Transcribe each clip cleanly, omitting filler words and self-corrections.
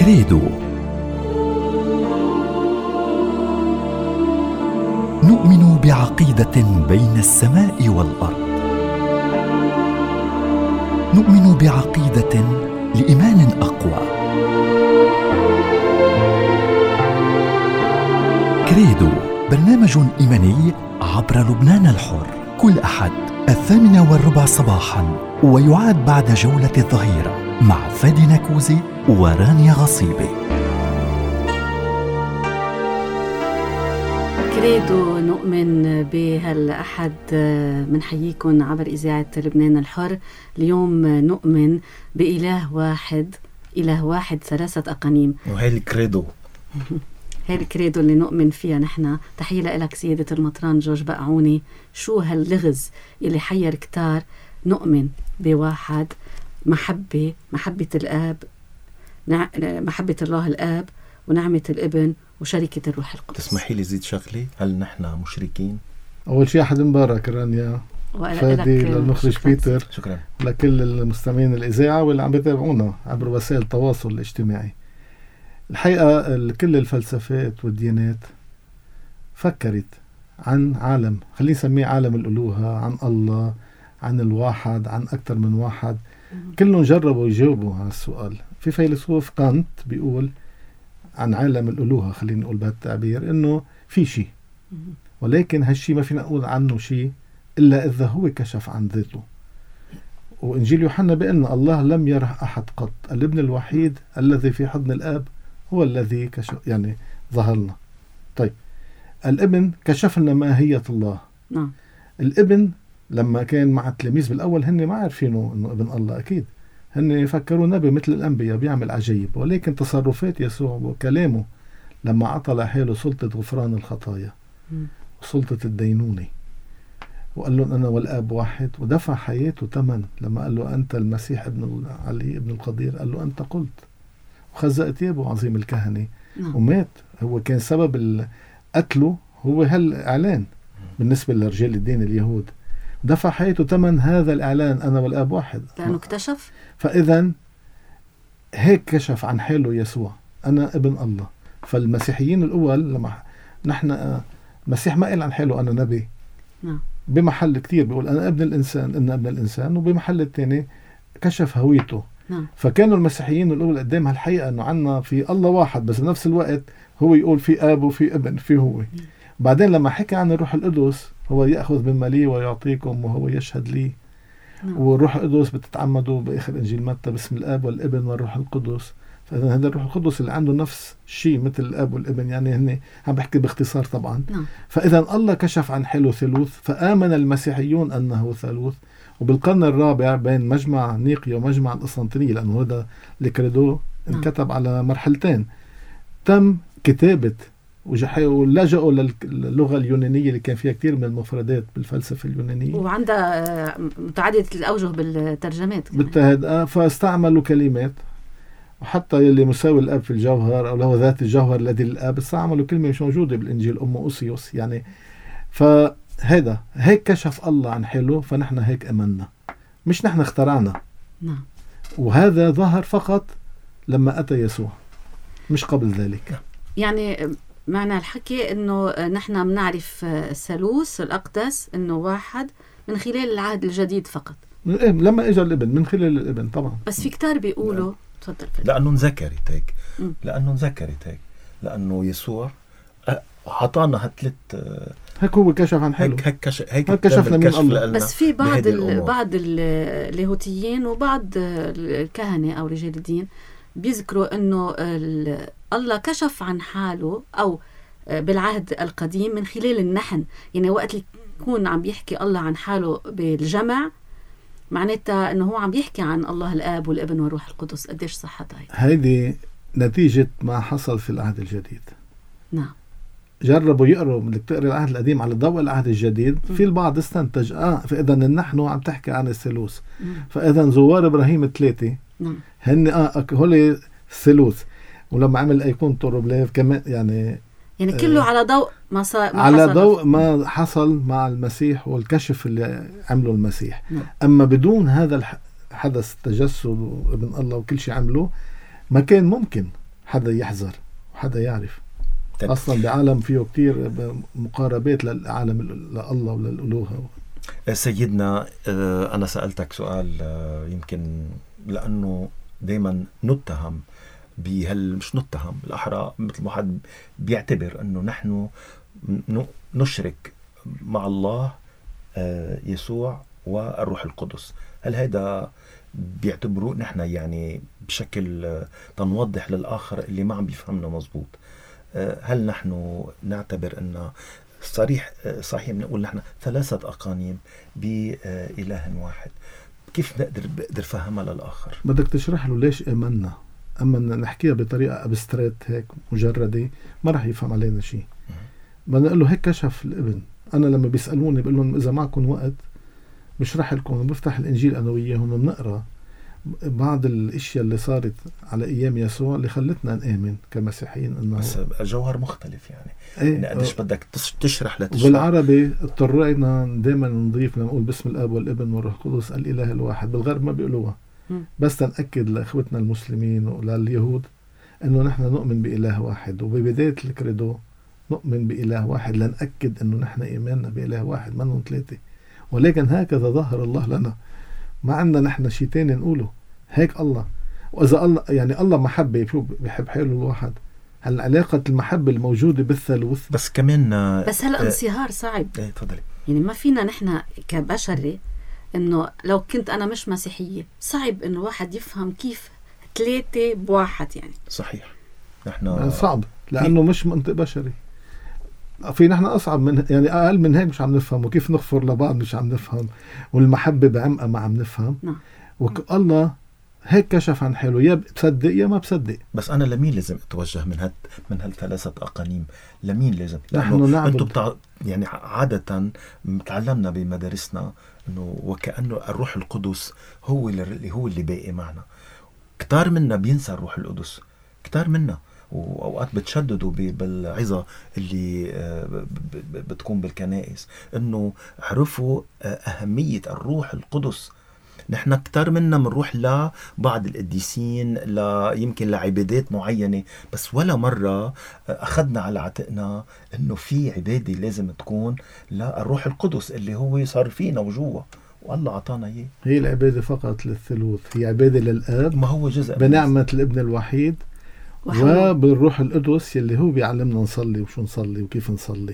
كريدو. نؤمن بعقيدة بين السماء والأرض. نؤمن بعقيدة لإيمان أقوى. كريدو برنامج إيماني عبر لبنان الحر، كل أحد 8:15 صباحا، ويعاد بعد جولة الظهيرة مع فادي نكوزي ورانيا غصيبي. كريدو نؤمن بهالأحد. منحييكم عبر إذاعة لبنان الحر. اليوم نؤمن بإله واحد، إله واحد ثلاثة أقانيم، وهي الكريدو. هاي الكريدو اللي نؤمن فيها نحن. تحية لك سيدة المطران جورج بقعوني. شو هاللغز اللي حير كتار؟ نؤمن بواحد، محبة الآب، محبة الله الآب ونعمة الابن وشركة الروح القدس. تسمحي لي زيد شغلي، هل نحن مشركين؟ أول شيء أحد مبارك رانيا فادي للمخرج بيتر. شكرا لكل المستمعين الإذاعة واللي عم يتابعونا عبر وسائل التواصل الاجتماعي. الحقيقة كل الفلسفات والديانات فكرت عن عالم، خلينا نسميه عالم الألوهة، عن الله، عن الواحد، عن أكثر من واحد. كلهم جربوا يجاوبوا على السؤال. في فيلسوف كانت بيقول عن عالم الألوهة، خلينا نقول بهالتعبير، إنه في شيء، ولكن هالشيء ما فينا نقول عنه شيء إلا إذا هو كشف عن ذاته. وإنجيل يوحنا بأن الله لم يره أحد قط، الابن الوحيد الذي في حضن الآب هو الذي كشف، يعني ظهر لنا. طيب الابن كشف لنا ماهية الله. الابن لما كان مع التلاميذ بالأول هن ما عارفينه إنه ابن الله، أكيد هن يفكروا نبي مثل الأنبياء بيعمل عجيب، ولكن تصرفات يسوع وكلامه لما عطى حاله سلطة غفران الخطايا وسلطة الدينونة، وقال لهم أنا والآب واحد، ودفع حياته ثمن لما قال له أنت المسيح ابن علي ابن القدير، قال له أنت قلت، وخزق ثيابه عظيم الكهنة ومات. هو كان سبب قتله هو هالإعلان بالنسبة لرجال الدين اليهود، دفع حياته ثمن هذا الإعلان أنا والآب واحد، لأنه اكتشف. فإذا هيك كشف عن حاله يسوع، أنا ابن الله. فالمسيحيين الأول لما نحن المسيح ما قال عن حاله أنا نبي، بمحل كتير بيقول أنا ابن الإنسان، إن ابن الإنسان، وبمحل التاني كشف هويته. فكانوا المسيحيين الأول قدام هالحقيقة أنه عنا في الله واحد، بس بنفس الوقت هو يقول في آب وفي ابن في هو. بعدين لما حكى عن الروح القدس، هو يأخذ مما لي ويعطيكم وهو يشهد لي. والروح القدس بتتعمدوا بآخر إنجيل متى باسم الآب والابن والروح القدس. فإذا هذا الروح القدس اللي عنده نفس الشيء مثل الآب والابن، يعني هن عم بحكي باختصار طبعا. فإذا الله كشف عن حاله ثالوث، فآمن المسيحيون أنه ثالوث. وبالقرن الرابع بين مجمع نيقيا ومجمع القسطنطينية، لأنه هذا الكريدو انكتب على مرحلتين، تم كتابة ولجأوا للغة اليونانية اللي كان فيها كتير من المفردات بالفلسفة اليونانية، وعندها متعددة الأوجه بالترجمات بالتهد. فاستعملوا كلمات، وحتى يلي مساوي الأب في الجوهر أو له ذات الجوهر الذي للأب استعملوا كلمة مش موجودة بالإنجيل، أم أوسيوس يعني. فهذا هيك كشف الله عن حاله، فنحن هيك أمنا، مش نحن اخترعنا. وهذا ظهر فقط لما أتى يسوع، مش قبل ذلك. يعني معنى الحكي انه نحن بنعرف الثالوث الأقدس انه واحد من خلال العهد الجديد فقط، لما اجى الابن من خلال الابن طبعا. بس في كتار بيقولوا تفضل لانه نذكرت هيك، لانه يسوع عطانا هالثلاث، هيك هو كشف عن حاله، هيك كشفنا من الله. بس في بعض اللاهوتيين وبعض الكهنة او رجال الدين بيذكروا انه الله كشف عن حاله او بالعهد القديم من خلال النحن. يعني وقت يكون عم بيحكي الله عن حاله بالجمع، معناتها انه هو عم بيحكي عن الله الآب والابن والروح القدس. قديش صحتها هيدي نتيجة ما حصل في العهد الجديد. جربوا يقروا من تقرأ العهد القديم على ضوء العهد الجديد، في البعض استنتج فإذا نحن عم تحكي عن الثالوث، فإذا زوار إبراهيم 3 هن هولي الثالوث. ولما عمل أيقونة روبليف كمان يعني كله على ضوء ما حصل مع المسيح والكشف اللي عمله المسيح. أما بدون هذا الحدث التجسد وابن الله وكل شيء عمله، ما كان ممكن حدا يحذر وحدا يعرف. أصلا بعالم فيه كتير مقاربات للعالم لله وللألوهة. سيدنا أنا سألتك سؤال يمكن لأنه دايما نتهم مش نتهم الأحرى، مثل واحد بيعتبر أنه نحن نشرك مع الله يسوع والروح القدس. هل هذا بيعتبروه نحن يعني بشكل تنوضح للآخر اللي ما عم بيفهمنا مزبوط؟ هل نحن نعتبر أن صحيح بنقول نحن 3 أقانيم بإله واحد؟ كيف بقدر فهمها للآخر؟ بدك تشرح له ليش آمنا. أما نحكيها بطريقة أبسترات هيك مجردة ما رح يفهم علينا شيء. بدنا نقول له هيك كشف الابن. أنا لما بيسألوني بقول لهم إذا معكم وقت بشرح لكم، بفتح الإنجيل أنا وياهم وبنقرأ بعض الاشياء اللي صارت على ايام يسوع اللي خلتنا نآمن كمسيحيين انه بس الجوهر مختلف يعني قديش بدك تشرح لتشرح. بالعربي اضطرينا دائما نضيف لما نقول بسم الاب والابن والروح القدس الاله الواحد. بالغرب ما بيقولوها، بس تنأكد لاخوتنا المسلمين ولليهود انه نحن نؤمن بإله واحد، وببداية الكريدو نؤمن بإله واحد لنأكد انه نحن ايماننا بإله واحد منهم 3. ولكن هكذا ظهر الله لنا، ما عندنا نحن شيء تاني نقوله. هيك الله. وإذا الله يعني الله محبة، شو بيحب حاله الواحد. هل علاقة المحبة الموجودة بالثالوث بس كمان بس هلا انصهار صعب. تفضلي. يعني ما فينا نحن كبشري انه لو كنت انا مش مسيحية صعب انه واحد يفهم كيف 3 بواحد يعني. صحيح. نحن صعب لأنه مش منطق بشري. في نحن أصعب من يعني أقل من هيك مش عم نفهم، وكيف نغفر لبعض مش عم نفهم، والمحبة بعمقها ما عم نفهم. الله هيك كشف عن حاله، يا بتصدق يا ما بصدق. بس أنا لمين لازم أتوجه من هال3 أقانيم؟ لمين لازم؟ نحن نعبد. أنتم يعني عادة تعلمنا بمدارسنا إنه وكأنه الروح القدس هو اللي باقي معنا. كتار منا بينسى الروح القدس، كتار منا، وأوقات بتشددوا بالعظة اللي بتكون بالكنائس إنه عرفوا أهمية الروح القدس. نحن كتار منا منروح لبعض القديسين يمكن لعبادات معينة، بس ولا مرة أخذنا على عاتقنا إنه في عبادة لازم تكون للروح القدس اللي هو صار فينا وجوه والله عطانا إياه. هي العبادة فقط للثالوث، هي عبادة للآب، ما هو جزء بنعمة الابن الوحيد وبالروح القدس اللي هو بيعلمنا نصلي وشو نصلي وكيف نصلي.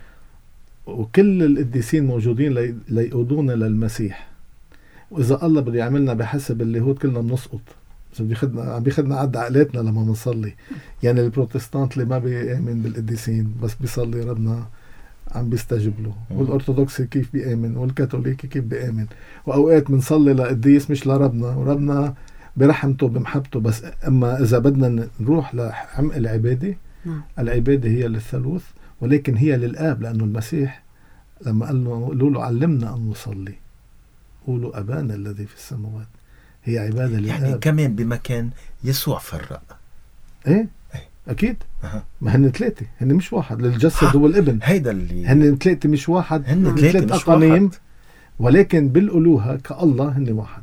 وكل القديسين موجودين ليقودونا للمسيح. وإذا الله بده يعملنا بحسب اللاهوت كلنا بنسقط، بيخدنا عد عقلاتنا لما بنصلي. يعني البروتستانت اللي ما بيؤمن بالقديسين بس بيصلي ربنا عم بيستجب له، والأرثوذكسي كيف بيؤمن، والكاثوليكي كيف بيؤمن. وأوقات بنصلي لقديس مش لربنا، وربنا برحمته بمحبته. بس أما إذا بدنا نروح لعمق العبادة، العبادة هي للثالوث، ولكن هي للآب، لأنه المسيح لما قالوا له علمنا أن نصلي قولوا أبانا الذي في السماوات، هي عبادة للآب. يعني كمان بمكان يسوع فرق. إيه أكيد. ما هن 3، هن مش واحد. للجسد والابن هيدا اللي هن 3 مش واحد، هن 3 أقانيم، ولكن بالألوهة كالله هن واحد.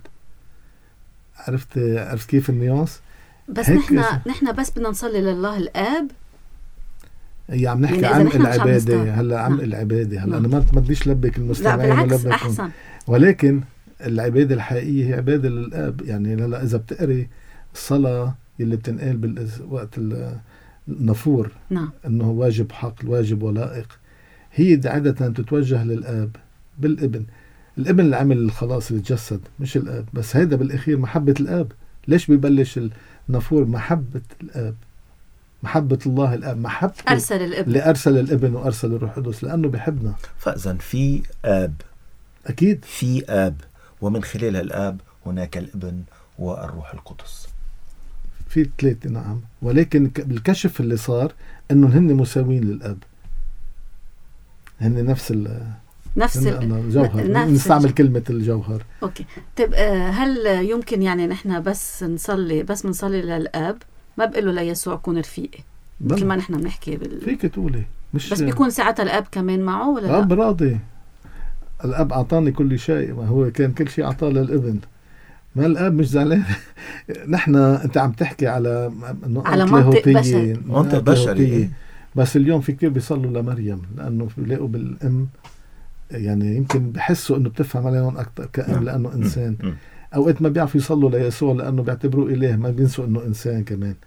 عرفت كيف النيانس؟ بس نحن بس بدنا نصلي لله الآب. عم نحكي يعني عن العبادة هلا، عن العبادة هلا. أنا ما بديش لبك المستمعين، لا بالعكس أحسن. ولكن العبادة الحقيقية هي عبادة للآب. يعني إذا بتقري الصلاة اللي بتنقال بالوقت النفور، إنه واجب حق، واجب ولائق، هي عادة تتوجه للآب بالابن. الابن اللي عمل الخلاص للجسد مش الآب. بس هيدا بالأخير محبة الآب. ليش بيبلش النفور؟ محبة الآب، محبة الله الآب، محبة أرسل الابن، اللي أرسل الابن وأرسل الروح القدس لأنه بيحبنا. فإذا في آب، أكيد في آب، ومن خلال الآب هناك الابن والروح القدس. في 3 نعم. ولكن بالكشف اللي صار إنه هن مساوين للآب، هن نفس الجوهر. نستعمل كلمة الجوهر. أوكي. طيب هل يمكن يعني نحن بس منصلي للآب، ما بقوله ليسوع كون رفيقي مثل ما نحن بنحكي فيك تقولي مش بس بيكون ساعتها الآب كمان معه ولا لا؟ الآب راضي. الآب أعطاني كل شيء، ما هو كان كل شيء أعطاه للابن. ما الآب مش زعلان. نحن أنت عم تحكي على منطق بشري. بس اليوم في كتير بيصلوا لمريم لأنه بيلاقوا بالأم يعني يمكن بحسوا أنه بتفهم عليهم أكتر كأم لأنه إنسان. أوقات ما بيعرفوا يصلوا ليسوع لأنه بيعتبروه إله، ما بينسوا أنه إنسان كمان.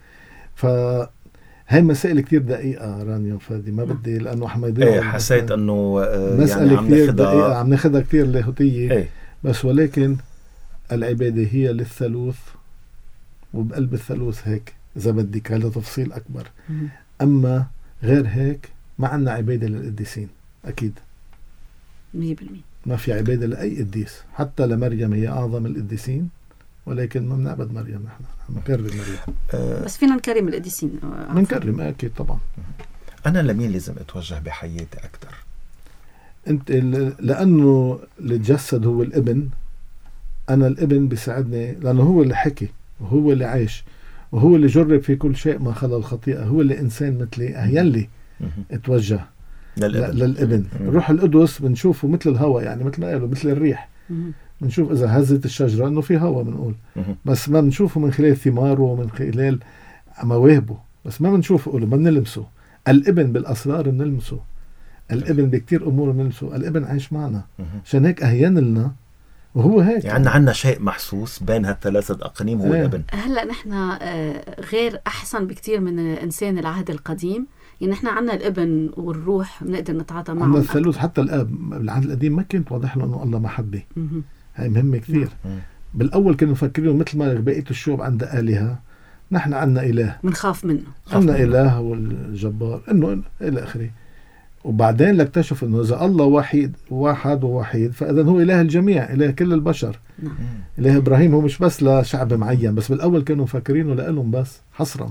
فهي مسائل كتير دقيقة رانيا وفادي، ما بدي لأنه حميدين حسيت أنه مسألة يعني كتير دقيقة عم ناخدها كتير لاهوتية. بس ولكن العبادة هي للثالوث، وبقلب الثالوث هيك إذا بدك هذا تفصيل أكبر. أما غير هيك ما عنا عبادة للقديسين أكيد 100%. ما في عبادة لأي قديس، حتى لمريم هي أعظم القديسين، ولكن ما بنعبد مريم. نحن نكرم مريم بس فينا نكرم القديسين، نكرم أكيد طبعا. أنا لمين لازم أتوجه بحياتي أكتر؟ أنت لأنه اللي تجسد هو الابن. أنا الابن بيساعدني لأنه هو اللي حكي وهو اللي عايش وهو اللي جرب في كل شيء ما خلا الخطيئة، هو اللي إنسان مثلي يلي اتوجه للابن. الروح القدس بنشوفه مثل الهواء، يعني مثل ما قالوا مثل الريح. بنشوف إذا هزت الشجرة أنه في هواء بنقول، بس ما بنشوفه من خلال ثماره ومن خلال مواهبه، بس ما بنشوفه ما بنلمسه. الابن بالأسرار بنلمسه، الابن بكتير أمور بنلمسه. الابن عايش معنا، عشان هيك أهين لنا وهو هيك. يعني عنا شيء محسوس بين هالثلاثة أقانيم هو الابن. هلأ نحن غير أحسن بكتير من إنسان العهد القديم. يعني نحن عنا الابن والروح بنقدر نتعاطى معهم. عنا الثالوث. حتى الآب بالعهد القديم ما كنت واضح له أنه الله محبة. هاي مهمة كثير. بالأول كانوا مفكرين مثل ما بقية الشعوب عند آلهة، نحن عنا إله منخاف منه، عنا إله والجبار إنه إلى آخره. وبعدين لاكتشف إنه إذا الله واحد ووحيد فإذا هو إله الجميع، إله كل البشر. إله إبراهيم هو مش بس لشعب معين، بس بالأول كانوا مفكرينه لهم بس حصرا.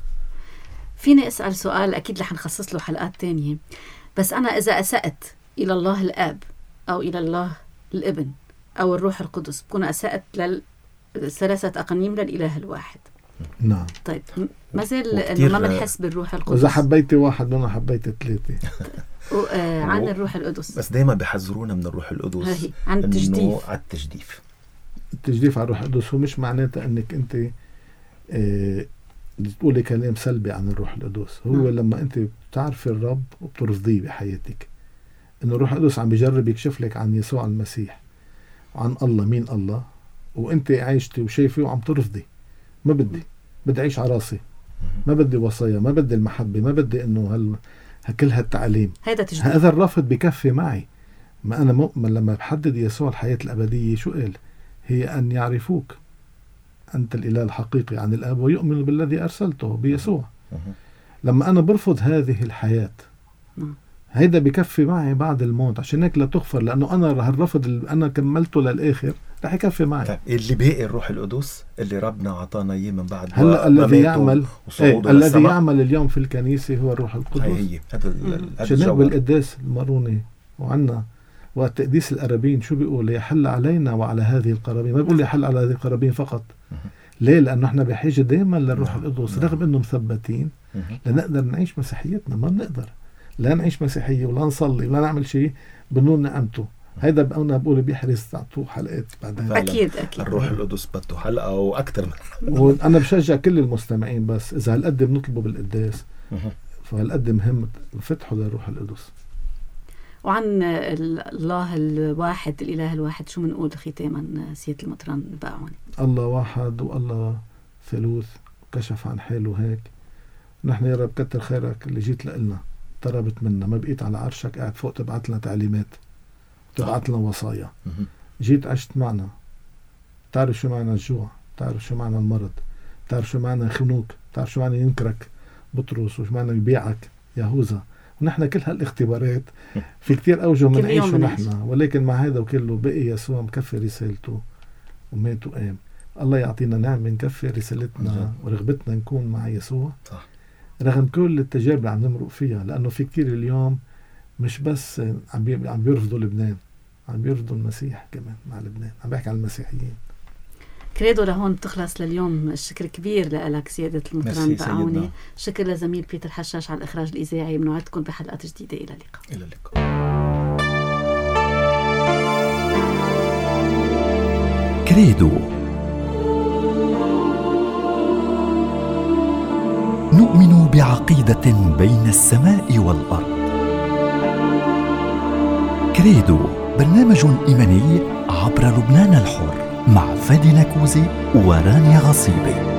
فيني أسأل سؤال أكيد رح نخصص له حلقات تانية، بس أنا إذا أسأت إلى الله الآب أو إلى الله الابن أو الروح القدس بكون أسأت للثلاثة أقانيم للإله الواحد. نعم. طيب ما زال ما بنحس بالروح القدس. إذا حبيتي واحد أنا حبيت ثلاثة. عن الروح القدس بس دايما بيحذرونا من الروح القدس عن التجديف. على التجديف. التجديف على الروح القدس هو مش معناته أنك أنت بتقولي كلام سلبي عن الروح القدس. هو لما أنت بتعرفي الرب وبترفضيه بحياتك، إنه الروح القدس عم بيجرب يكشف لك عن يسوع المسيح وعن الله، مين الله، وأنت عايشتي وشايفه وعم ترفضي. ما بدي أعيش على راسي، ما بدي وصايا، ما بدي المحبة، ما بدي إنه كل هالتعليم. هذا الرفض بكفي معي. ما أنا مؤمن لما بحدد يسوع الحياة الأبدية شو قال؟ هي أن يعرفوك أنت الإله الحقيقي عن الآب ويؤمنوا بالذي أرسلته بيسوع. لما أنا برفض هذه الحياة هيدا بكفي معي بعد الموت. عشان هيك لا تغفر، لأنه أنا هالرفض اللي أنا كملته للآخر رح يكفي معي. طيب اللي باقي الروح القدس اللي ربنا عطانا إياه من بعد هلا الذي يعمل الذي يعمل اليوم في الكنيسة هو الروح القدس. هي هذا عشان بالقداس الماروني وعنا وقت تقديس القرابين شو بيقول؟ يحل علينا وعلى هذه القرابين. ما بيقول يحل على هذه القرابين فقط. ليه؟ لأنه احنا بحاجة دائما للروح القدس. رغم أنه مثبتين لنقدر نعيش مسيحيتنا، ما بنقدر لا نعيش مسيحية ولا نصلي ولا نعمل شيء بدون نعمته. هيدا أنا بقول بيحرص تعطوه حلقات بعدين. أكيد الروح القدس بده حلقة وأكثر من وأنا بشجع كل المستمعين، بس إذا هالقد بنطلبه بالقداس فهالقد مهم فتحه للروح القدس. وعن الله الواحد الإله الواحد شو منقول ختاما سيادة المطران باعوني؟ الله واحد والله ثالوث كشف عن حاله هيك. نحن يا رب كتر خيرك اللي جيت لنا، اقتربت منا، ما بقيت على عرشك قاعد فوق تبعت لنا تعليمات، تبعت لنا وصايا. جيت عشت معنا، تعرف شو معنى الجوع، تعرف شو معنى المرض، تعرف شو معنى يخنوك، تعرف شو معنى ينكرك بطرس، وشو معنى يبيعك يهوذا. ونحن كل هالاختبارات في كتير أوجه منعيشه نحن، ولكن مع هذا وكله بقي يسوع مكفي رسالته ومات وقام. الله يعطينا نعمة نكفي رسالتنا ورغبتنا نكون مع يسوع رغم كل التجارب اللي عم نمرق فيها. لأنه في كتير اليوم مش بس عم بيرفضوا لبنان، عم بيرفضوا المسيح كمان مع لبنان. عم بحكي عن المسيحيين. كريدو لهون بتخلص لليوم. الشكر كبير لك سيادة المطران باعوني. شكر لزميل بيتر حشاش على الإخراج الإذاعي. بنوعدكم بحلقات جديدة. إلى اللقاء. إلى اللقاء. كريدو نؤمن بعقيدة بين السماء والأرض. كريدو، برنامج إيماني عبر لبنان الحر، مع فادي نكوزي ورانيا غصيبي.